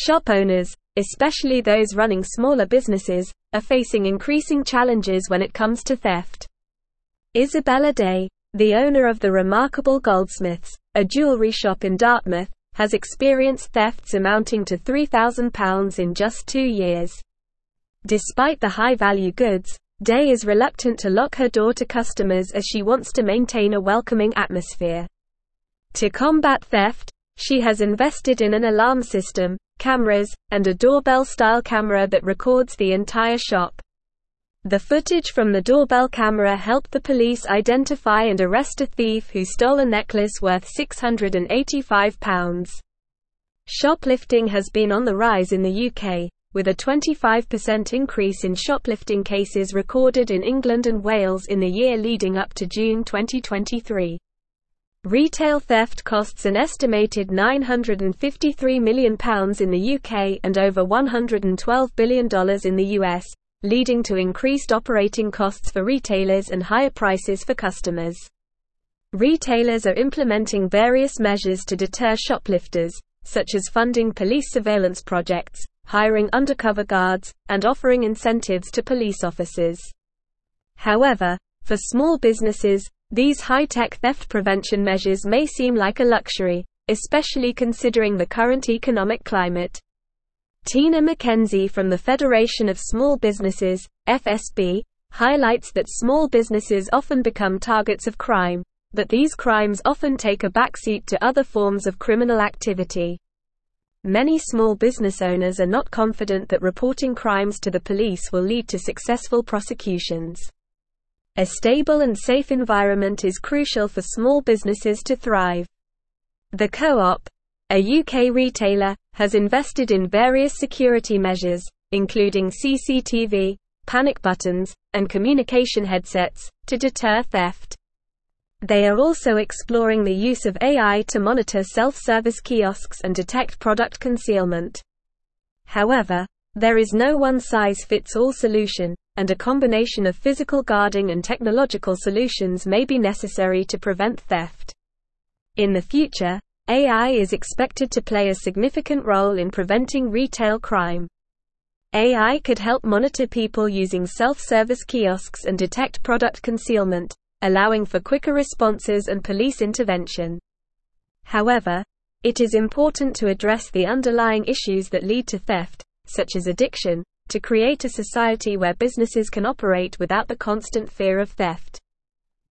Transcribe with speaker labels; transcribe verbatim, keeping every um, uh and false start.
Speaker 1: Shop owners, especially those running smaller businesses, are facing increasing challenges when it comes to theft. Isabella Day, the owner of the Remarkable Goldsmiths, a jewelry shop in Dartmouth, has experienced thefts amounting to three thousand pounds in just two years. Despite the high-value goods, Day is reluctant to lock her door to customers as she wants to maintain a welcoming atmosphere. To combat theft, she has invested in an alarm system, cameras, and a doorbell-style camera that records the entire shop. The footage from the doorbell camera helped the police identify and arrest a thief who stole a necklace worth six hundred eighty-five pounds. Shoplifting has been on the rise in the U K, with a twenty-five percent increase in shoplifting cases recorded in England and Wales in the year leading up to June twenty twenty-three. Retail theft costs an estimated nine hundred fifty-three million pounds in the U K and over one hundred twelve billion dollars in the U S, leading to increased operating costs for retailers and higher prices for customers. Retailers are implementing various measures to deter shoplifters, such as funding police surveillance projects, hiring undercover guards, and offering incentives to police officers. However, for small businesses, these high-tech theft prevention measures may seem like a luxury, especially considering the current economic climate. Tina McKenzie from the Federation of Small Businesses, F S B, highlights that small businesses often become targets of crime, but these crimes often take a backseat to other forms of criminal activity. Many small business owners are not confident that reporting crimes to the police will lead to successful prosecutions. A stable and safe environment is crucial for small businesses to thrive. The Co-op, a U K retailer, has invested in various security measures, including C C T V, panic buttons, and communication headsets, to deter theft. They are also exploring the use of A I to monitor self-service kiosks and detect product concealment. However, there is no one-size-fits-all solution, and a combination of physical guarding and technological solutions may be necessary to prevent theft. In the future, A I is expected to play a significant role in preventing retail crime. A I could help monitor people using self-service kiosks and detect product concealment, allowing for quicker responses and police intervention. However, it is important to address the underlying issues that lead to theft, such as addiction, to create a society where businesses can operate without the constant fear of theft.